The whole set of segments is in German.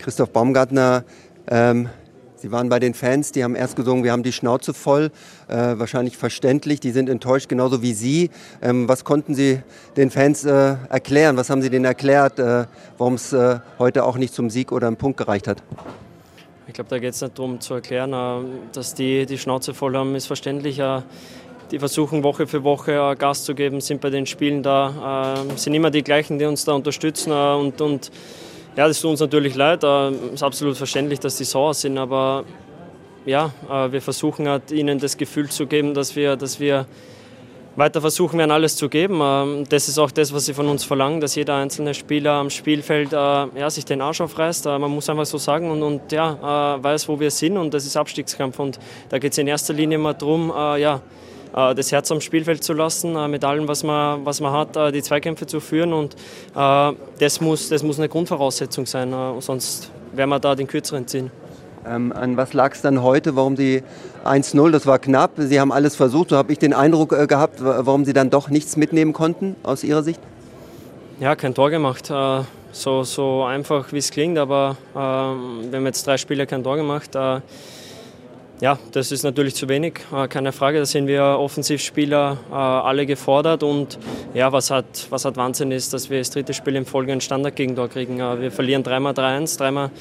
Christoph Baumgartner, Sie waren bei den Fans, die haben erst gesungen, wir haben die Schnauze voll, wahrscheinlich verständlich, die sind enttäuscht, genauso wie Sie. Was konnten Sie den Fans erklären, was haben Sie denen erklärt, warum es heute auch nicht zum Sieg oder einem Punkt gereicht hat? Ich glaube, da geht es nicht darum zu erklären, dass die Schnauze voll haben, ist verständlich. Die versuchen Woche für Woche Gas zu geben, sind bei den Spielen da, sind immer die gleichen, die uns da unterstützen und ja, das tut uns natürlich leid. Es ist absolut verständlich, dass die sauer sind, aber ja, wir versuchen halt, ihnen das Gefühl zu geben, dass wir weiter versuchen werden, alles zu geben. Das ist auch das, was sie von uns verlangen, dass jeder einzelne Spieler am Spielfeld sich den Arsch aufreißt. Man muss einfach so sagen und weiß, wo wir sind, und das ist Abstiegskampf. Und da geht es in erster Linie mal darum, das Herz am Spielfeld zu lassen, mit allem, was man hat, die Zweikämpfe zu führen. Und das muss eine Grundvoraussetzung sein, sonst werden wir da den Kürzeren ziehen. An was lag es dann heute, warum Sie 1-0, das war knapp, Sie haben alles versucht, so habe ich den Eindruck gehabt, warum Sie dann doch nichts mitnehmen konnten aus Ihrer Sicht? Ja, kein Tor gemacht, so einfach wie es klingt, aber wir haben jetzt 3 Spiele kein Tor gemacht. Ja, das ist natürlich zu wenig, keine Frage. Da sind wir Offensivspieler alle gefordert. Und ja, was halt Wahnsinn ist, dass wir das 3. Spiel in Folge ein Standardgegentor kriegen. Wir verlieren 3x3-1,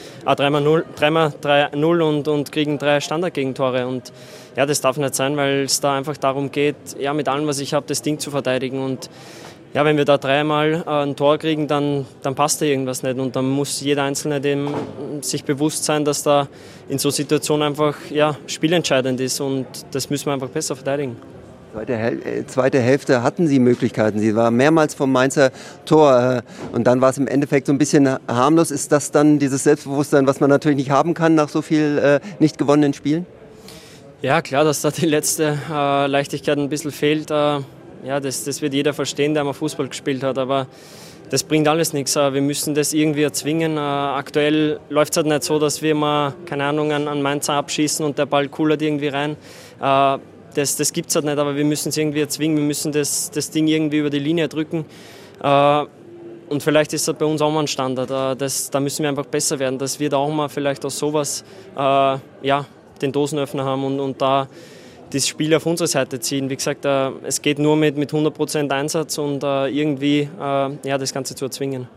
3x0 und kriegen 3 Standardgegentore. Und ja, das darf nicht sein, weil es da einfach darum geht, ja, mit allem, was ich habe, das Ding zu verteidigen. Und ja, wenn wir da 3-mal ein Tor kriegen, dann passt da irgendwas nicht. Und dann muss jeder Einzelne dem sich bewusst sein, dass da in so Situationen einfach spielentscheidend ist. Und das müssen wir einfach besser verteidigen. Zweite Hälfte hatten Sie Möglichkeiten. Sie waren mehrmals vom Mainzer Tor. Und dann war es im Endeffekt so ein bisschen harmlos. Ist das dann dieses Selbstbewusstsein, was man natürlich nicht haben kann nach so viel nicht gewonnenen Spielen? Ja, klar, dass da die letzte Leichtigkeit ein bisschen fehlt. Ja, das wird jeder verstehen, der mal Fußball gespielt hat, aber das bringt alles nichts. Wir müssen das irgendwie erzwingen. Aktuell läuft es halt nicht so, dass wir mal, keine Ahnung, an Mainzer abschießen und der Ball kullert irgendwie rein. Das gibt es halt nicht, aber wir müssen es irgendwie erzwingen. Wir müssen das Ding irgendwie über die Linie drücken. Und vielleicht ist das bei uns auch mal ein Standard. Da müssen wir einfach besser werden, dass wir da auch mal vielleicht aus sowas den Dosenöffner haben und da das Spiel auf unsere Seite ziehen. Wie gesagt, es geht nur mit 100% Einsatz und irgendwie das Ganze zu erzwingen.